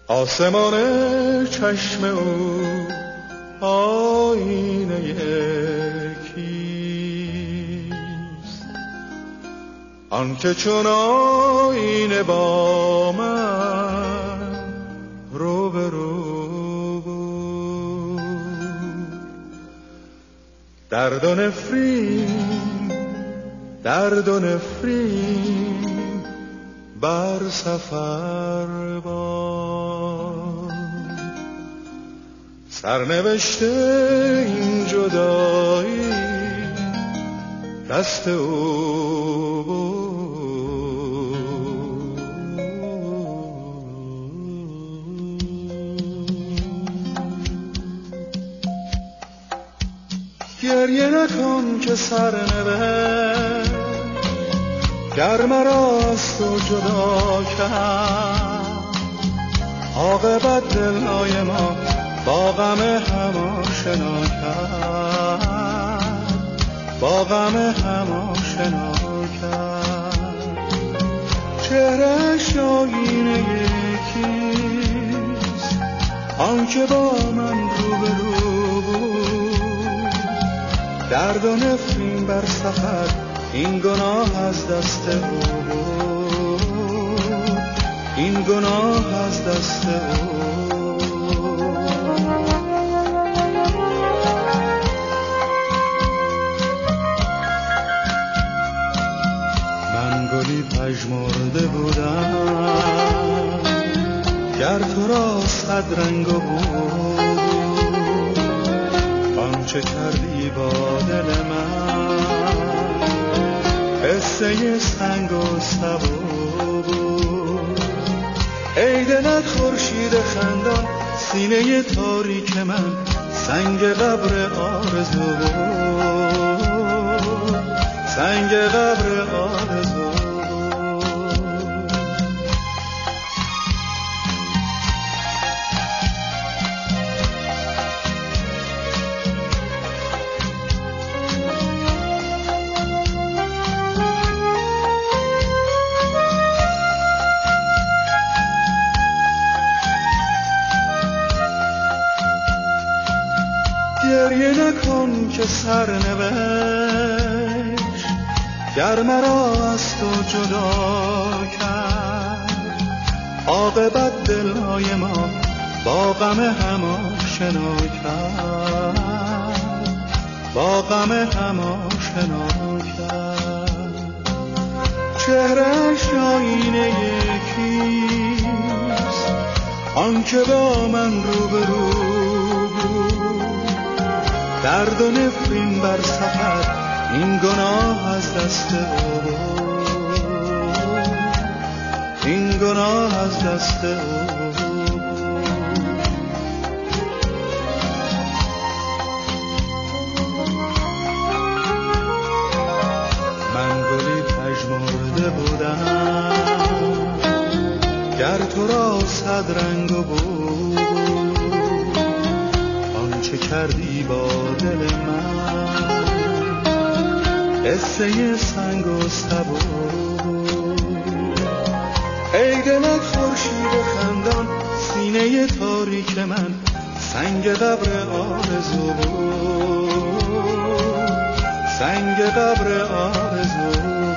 آسمان چشم او آینه کیست؟ آنکه چون آینه با من روبرو بود. درد و نفرین بر سفر باد. سرنوشته این جدایی دست او بود. گریه نکن که سرنوشت گر مرا از تو جدا کرد. عاقبت دلهای ما با غم هم آشنا کرد، با غم هم آشنا کرد. چهره‌اش آینه یکیست، آنکه با من روبرو بود. درد و نفرین بر سفر این گناه از دست او بود، این گناه از دست او. من گلی پژمرده بودم گر تو را صد رنگ بود. آنچه کردی با دل من قصه سنگ و سبو بود. ای دلت خورشید خندان، سینه تاریک من سنگ قبر آرزو بود، سنگ قبر آرزو. گریه نکن که سرنوشت گر مرا از تو جدا کرد. عاقبت دلهای ما با غم هم آشنا کرد، با غم هم آشنا کرد. چهره‌اش آینه یکیست، آنکه با من روبرو بود. درد و نفرین بر سفر این گناه از دست او بود، این گناه از دست او. من گلی پژمرده بودم گر تو را صد رنگ بود. آنچه کردی با دل من قصه سنگ و سبو. ای دلت خورشید خندان، سینه تاریک من سنگ قبر آرزو بود، سنگ قبر آرزو.